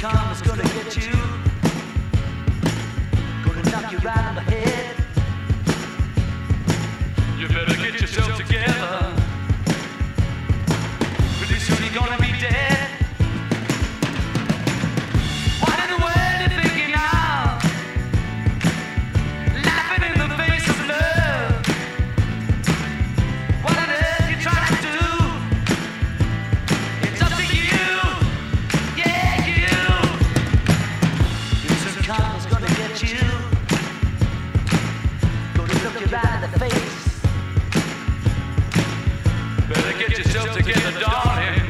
karma's gonna get you. Gonna knock you right on the head. You better get yourself together. Pretty soon you're gonna be dead. What in the world you thinking now? Laughing in the face of love. What on earth you trying to do? It's up to you. Yeah, you. Some karma's gonna get you. Gonna look you right in the face. Better get yourself together, darling.